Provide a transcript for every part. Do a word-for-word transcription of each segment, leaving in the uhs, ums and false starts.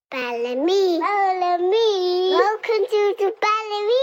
Bellamy. Bellamy. Welcome to the Bellamy.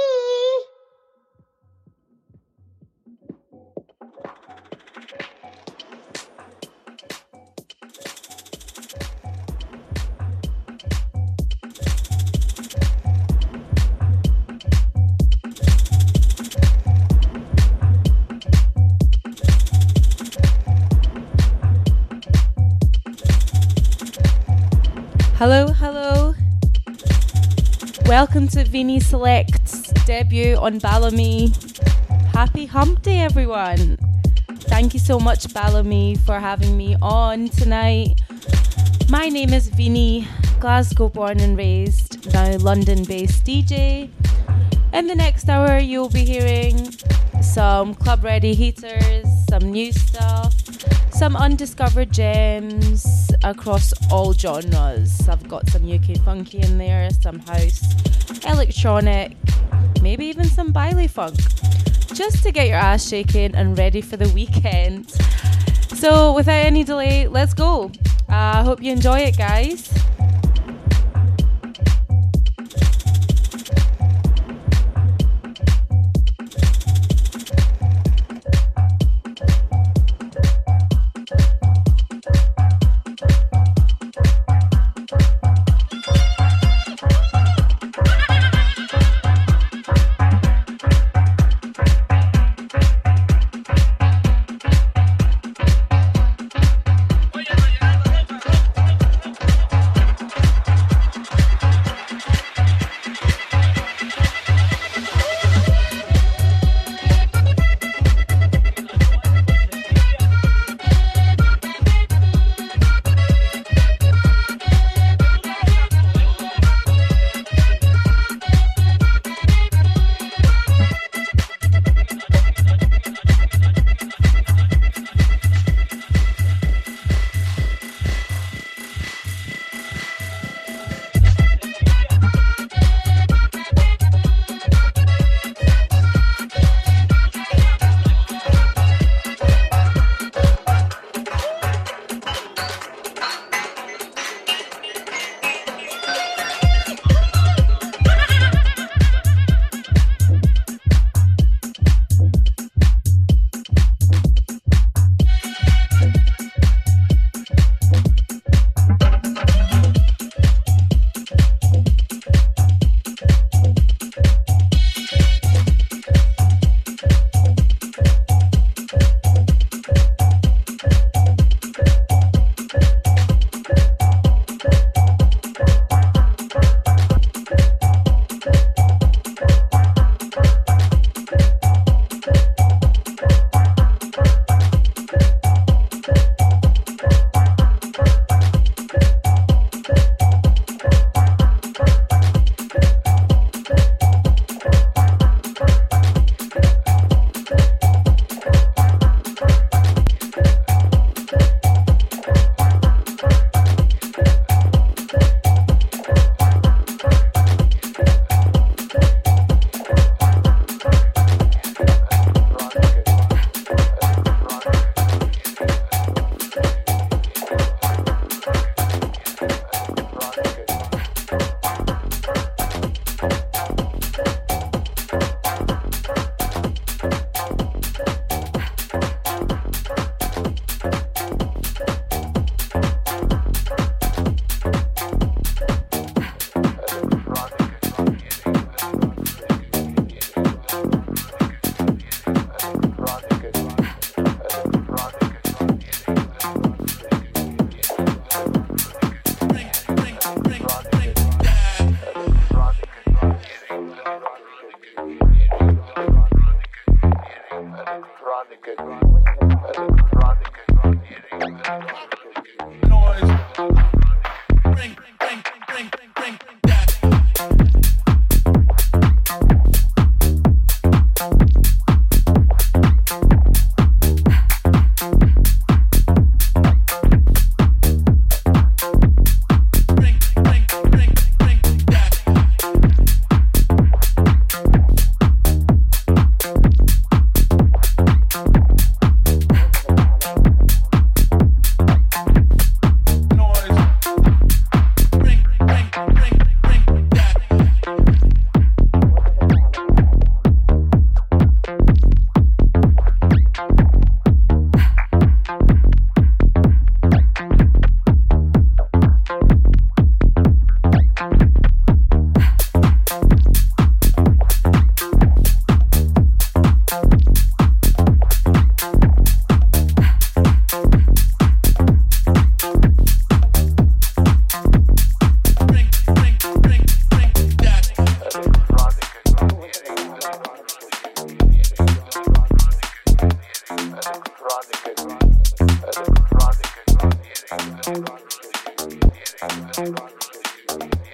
Hello, hello. Welcome to Vinny Select's debut on Bellamy. Happy Hump Day, everyone. Thank you so much, Bellamy, for having me on tonight. My name is Vinny, Glasgow born and raised, now London-based D J. In the next hour, you'll be hearing some club-ready heaters, some new stuff, some undiscovered gems across all genres. I've got some U K funky in there, some house, electronic, maybe even some baile funk, just to get your ass shaking and ready for the weekend. So without any delay, let's go. I uh, hope you enjoy it, guys.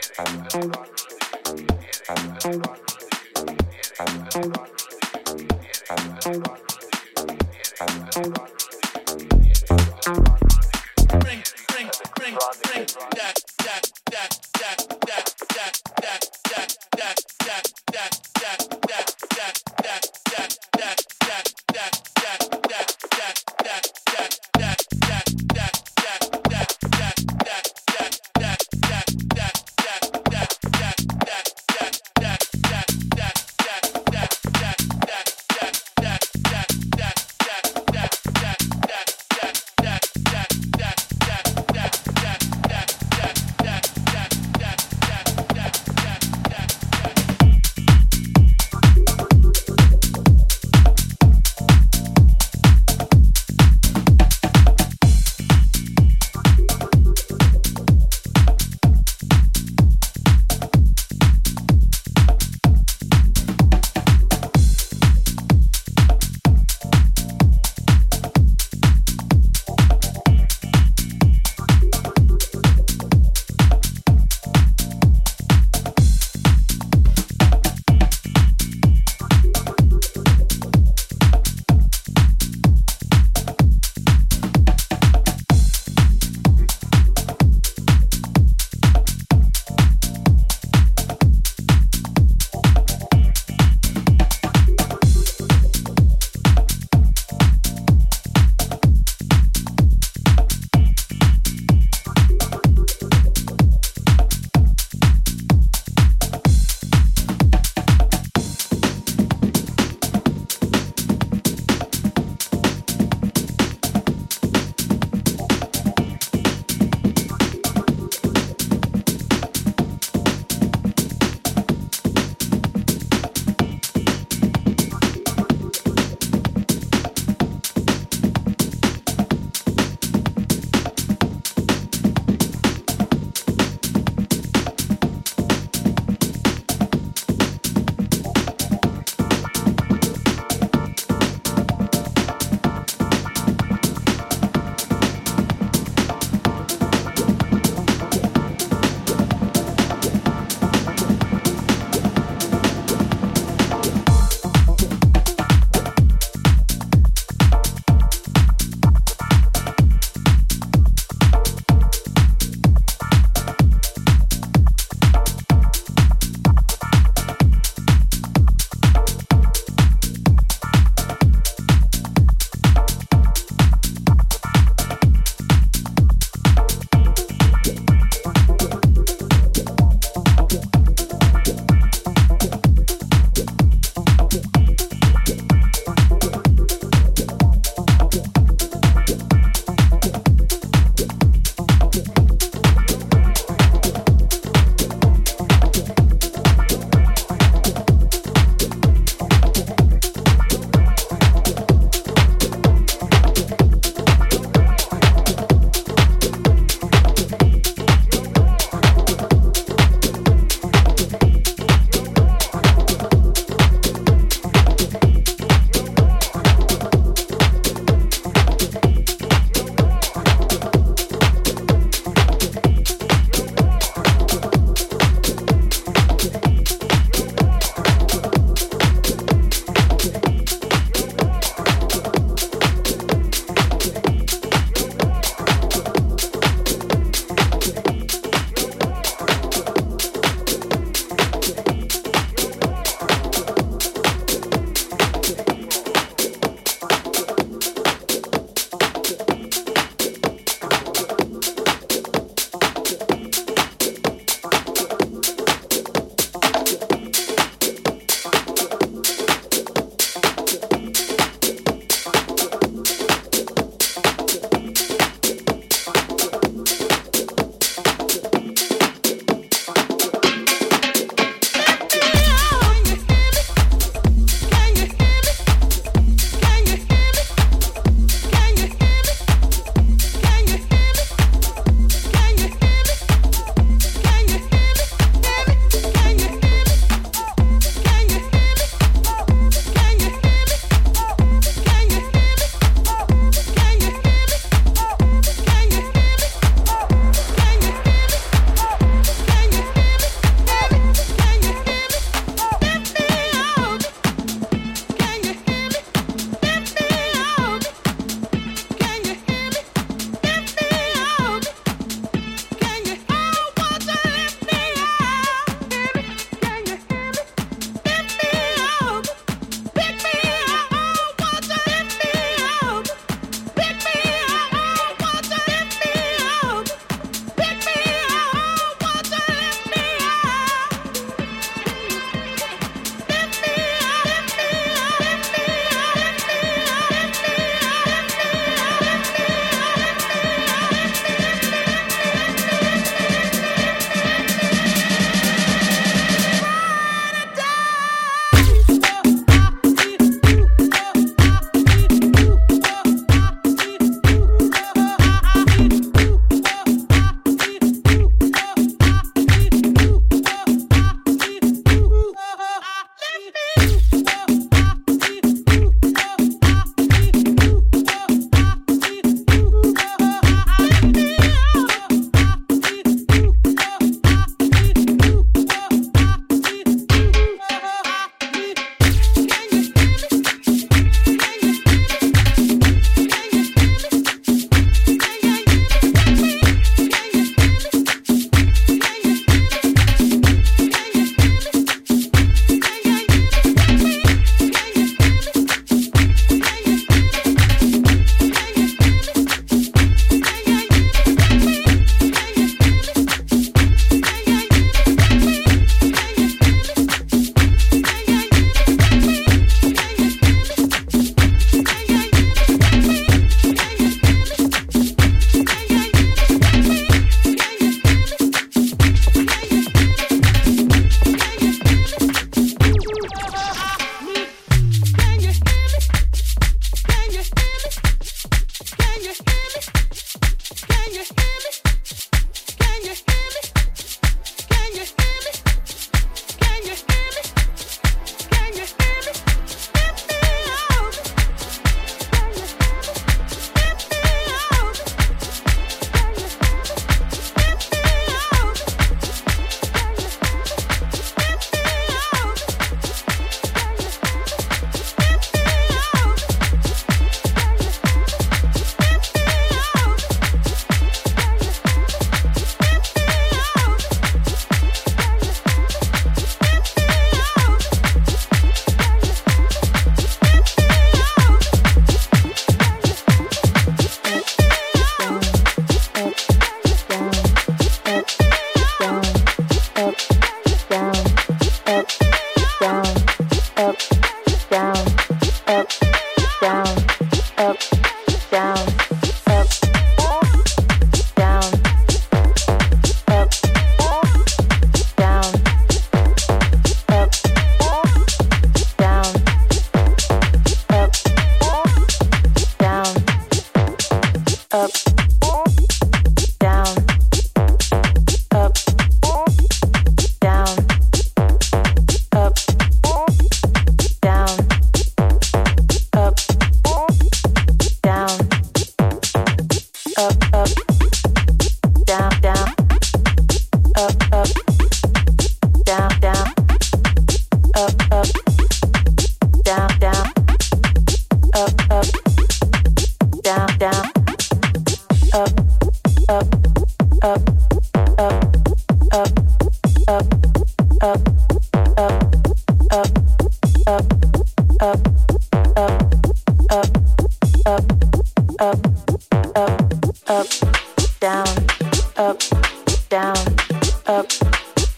that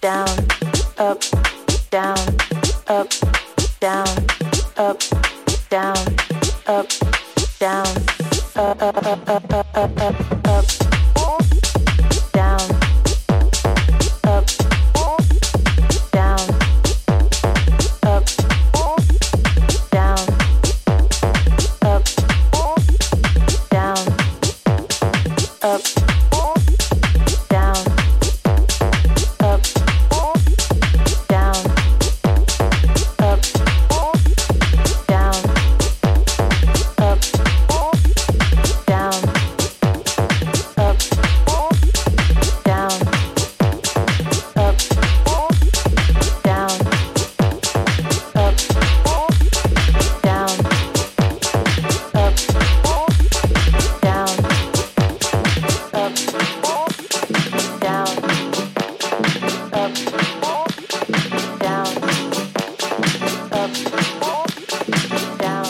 down, up, down, up, down, up, down, up, down, up, up, up, up, up, up, up, up, down, up, down, up, down, up, down, up, down, up, down, up, down, up, down, up, down, up, down, up, down, up, down, up, down, up, down, up, down.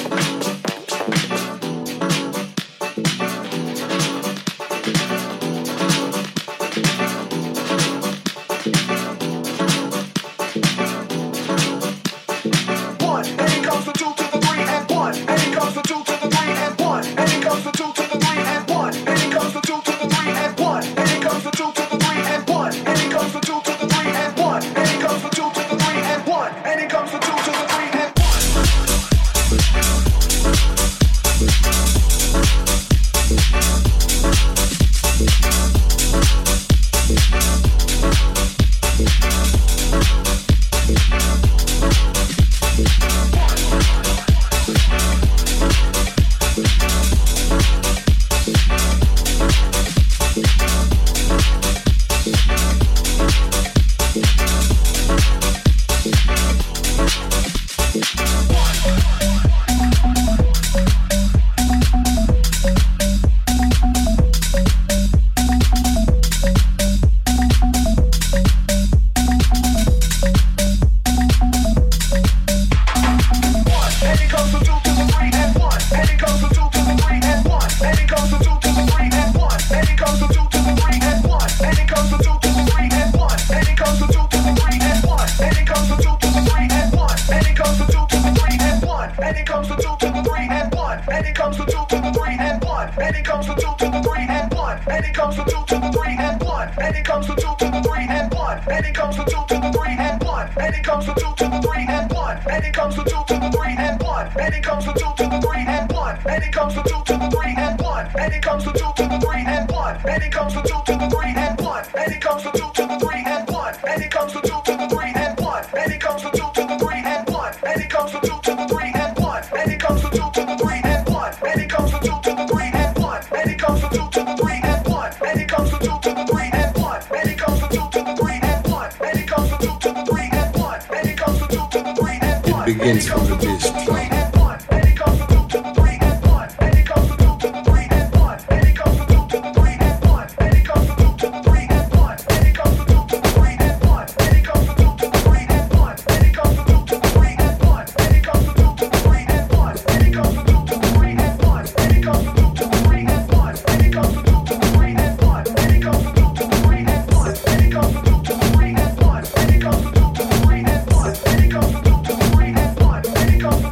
One, and it comes to two to the three and one, and it comes to two to the three and one, and it comes to two to the three and one, and it comes to two to the three and one, and it comes to two to the three and one, and it comes to two to the three and one, and it comes to two to the three and one, and it comes to two to the three and begins from the bass drum. Come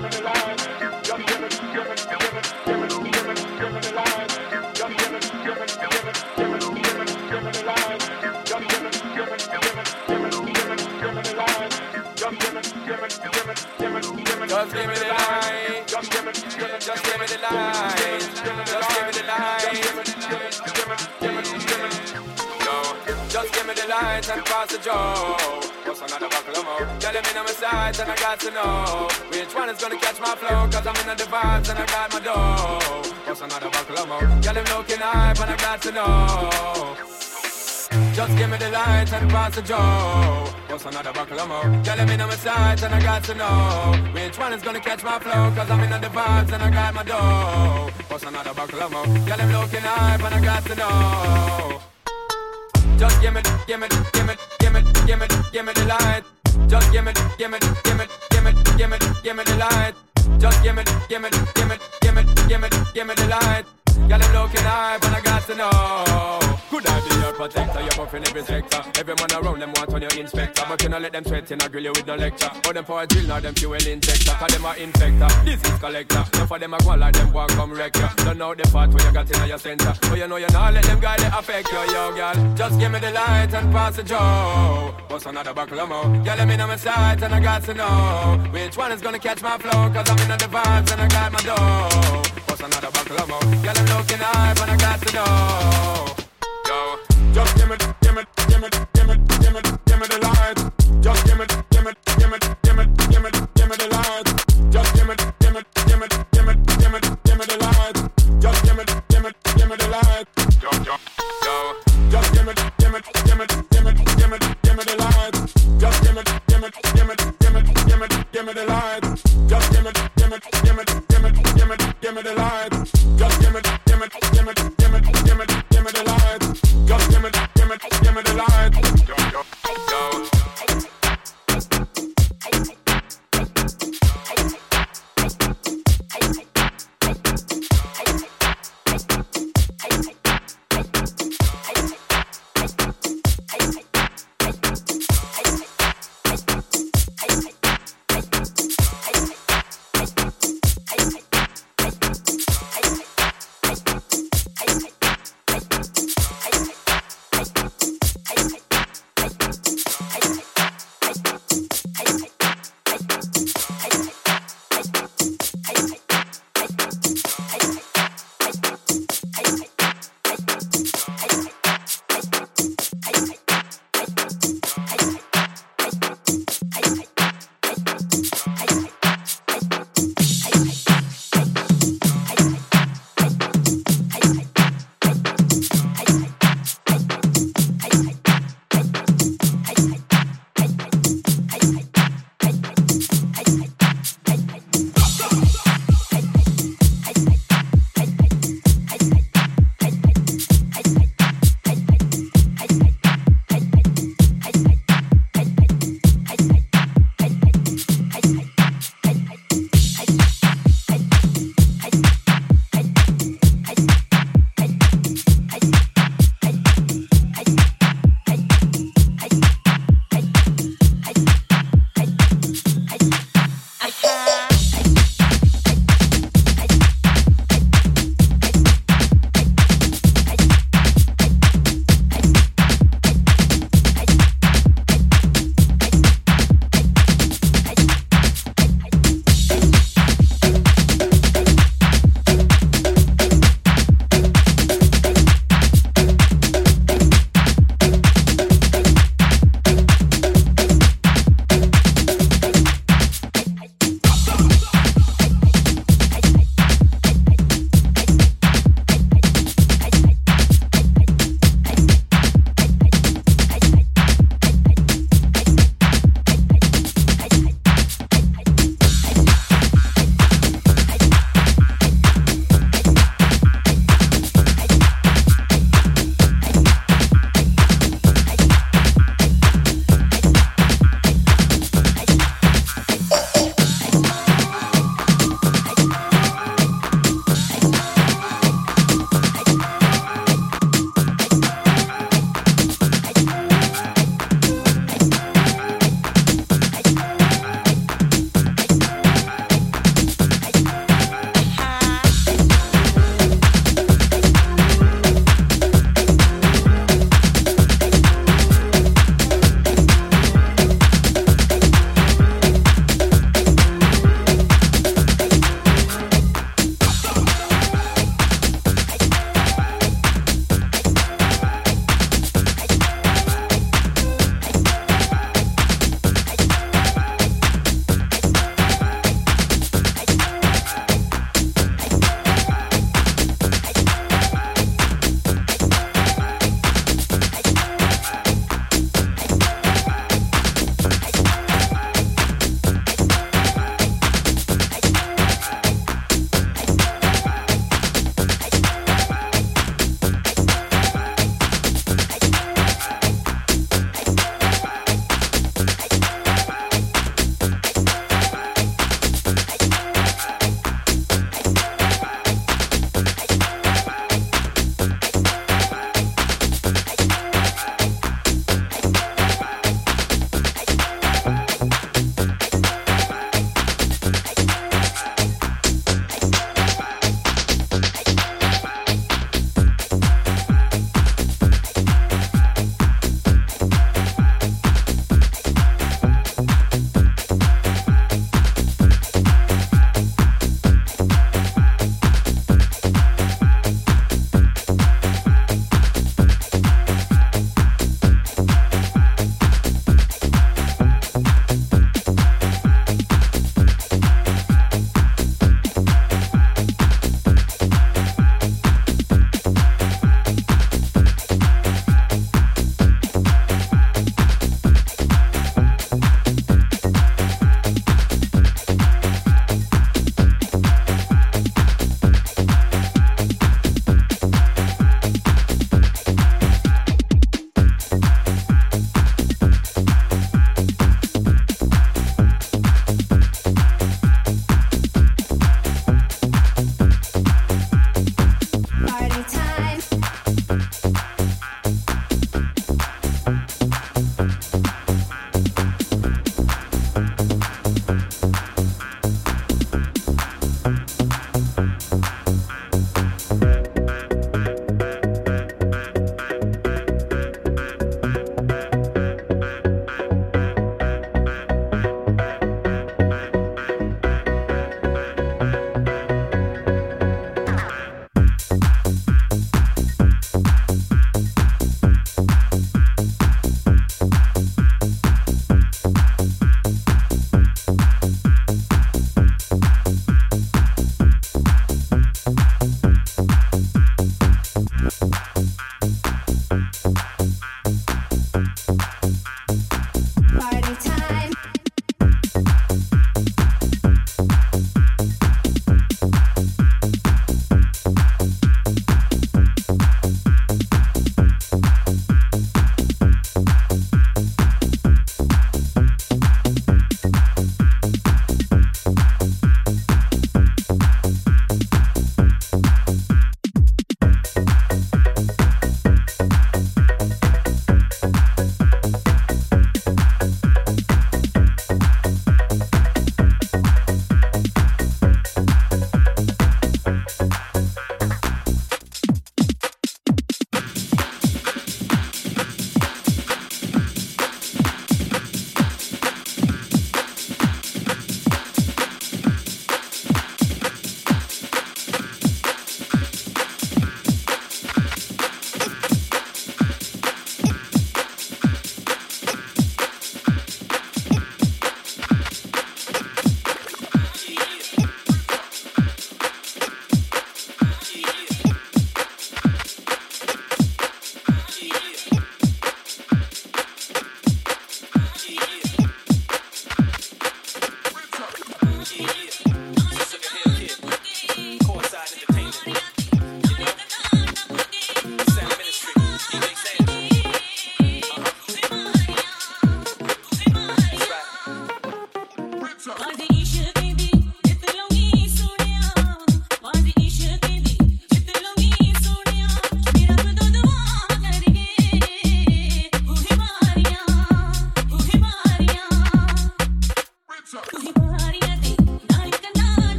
Just give me the light. Just give me, just give me the light. Just give me the light. Yo, just give me the light and pass the joe. What's another buckle of more? Get them in on my sides and I got to know which one is gonna catch my flow. Cause I'm in the vibes and I got my dough. What's another buckle of more? Get them looking hype and I got to know. Just give me the light and pass the joe. What's another buckle of more? Girl, I'm in on my sides and I got to know which one is gonna catch my flow. Cause I'm in on the vibes and I got my dough. What's another buckle of more? Girl, I'm looking hype and I got to know. Just give me, give me, give me, give me, give me, give me the light. Just give me, give me, give me, give me, give me, give me the light. Just give me, give me, give me, give me, give me, give me the light. Girl, I'm looking hype and I got to know. Could I be your protector? You're buffing every sector. Every man around them want on your inspector. But you not let them sweat in, I grill you with no lecture. Or them for a drill, now them fuel injector. Cause them a infector, disease collector. Now for them a go like them walk come wreck you. Don't know the part where you got in your center. But you know you not let them guy they affect you, yo girl. Just give me the light and pass the joe. What's another buckle of more? Girl, I'm in on my sides and I got to know which one is gonna catch my flow. Cause I'm in on the vibes and I got my dough. What's another buckle of more? Girl, I'm looking hype and I got to know. Yo, just give me, give me, give me, give me, give me, give me the light. Just give me, give me, give me, give me, give me, give me the light. Just give me, give me, give me, give me, give me, give me the light. Just give me, give me, give me the light. Yo, yo, yo. Just give me, give me, give me, give me, give me, give me the light. Just give me, give me, give me, give me, give me, give me the light. Just give me, give me, give me, give me, give me, give me the light. Just give me, give me, give me, give me, give me, give me the light. Just give me, give me, give me the light. Yo, yo, yo.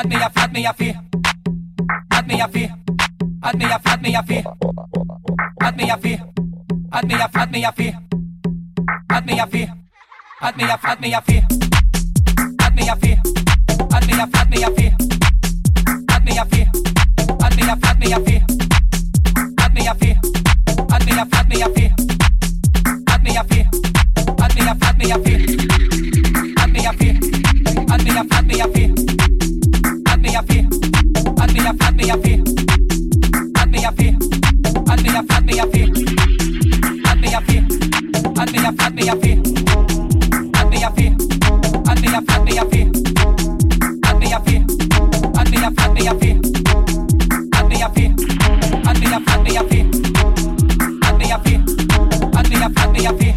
At me a fat me a fee. At me a fee. At me a fat me a fee. At me a fee. At me a fat me a fee. At me a fee. At me a fat me a fee. At me a fee. At me a fat me a fee. At me a fee. At me a fat me a fee. At me a fee. At me a fat me a fee. At me a fee. At me a fat me a fee. At me a fee. At me a fat me a fee. At me a fee. At me a fat me a fee. At me a fee. At me a fat me a fee. At me a fee. At me a fat me a fee. At me a fee. At me a fat me a fee. At me a fee. At me a fat me a fee. At me a fee. At me a fat me a fee. At me a fee. At me a fat me a fee.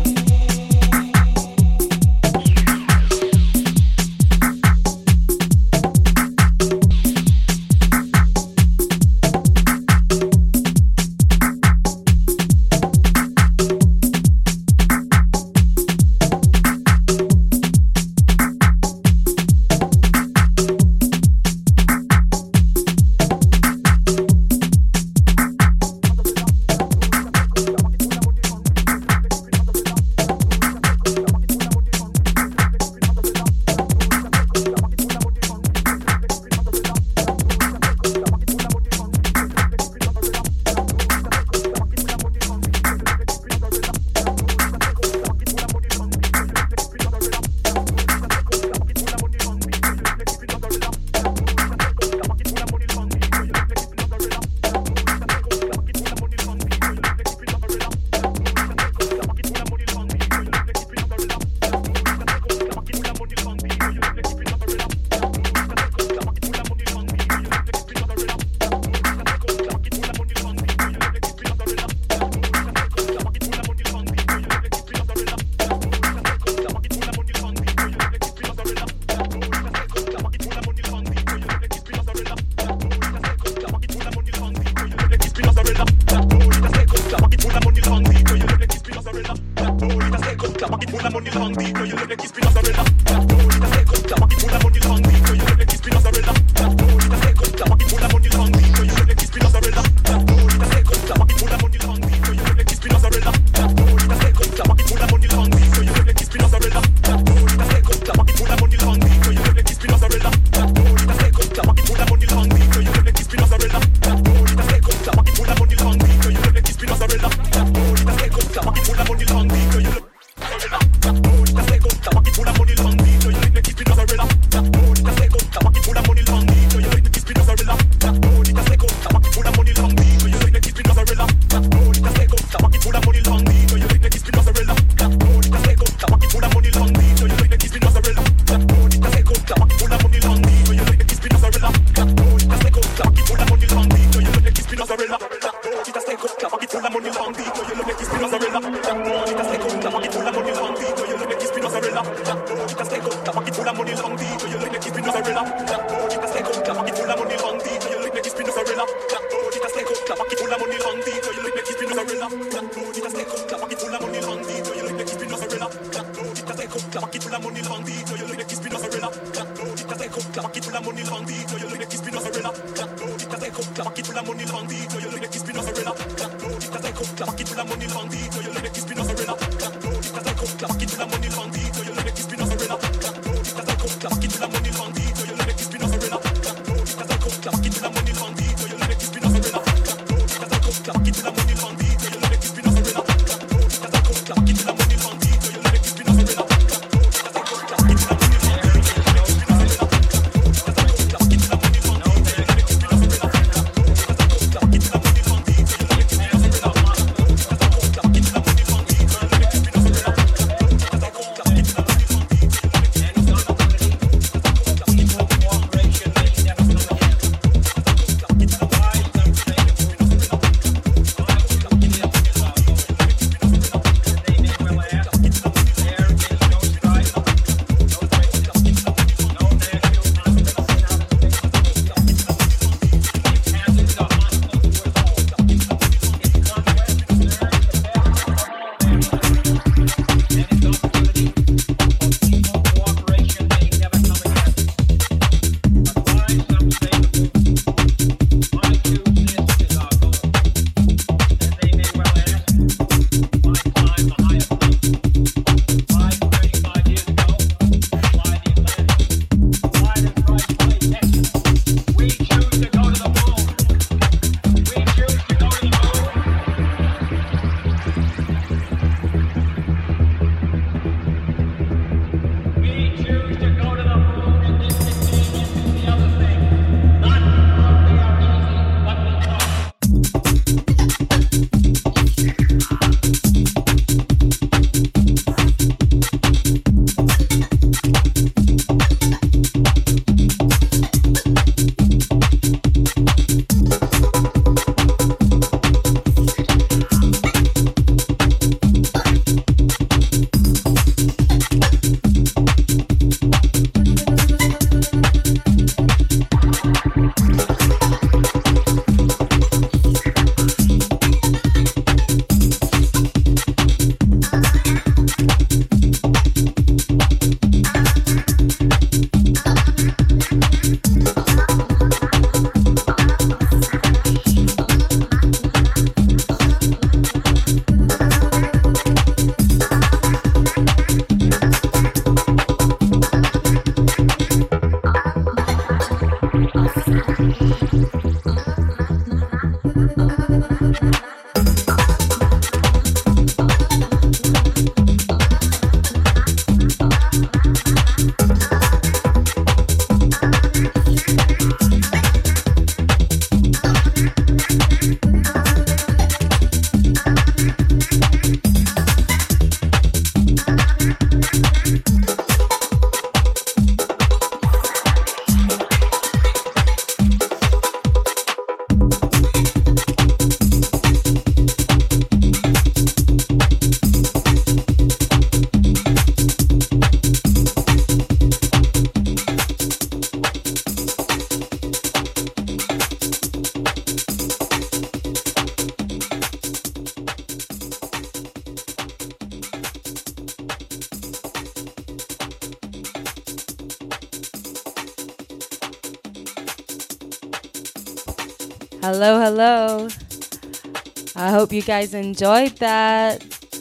Hello, hello. I hope you guys enjoyed that.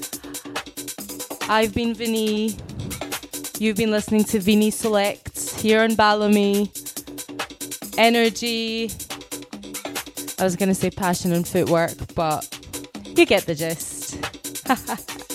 I've been Vinny. You've been listening to Vinny Selects here on Ballamy. Energy. I was going to say passion and footwork, but you get the gist.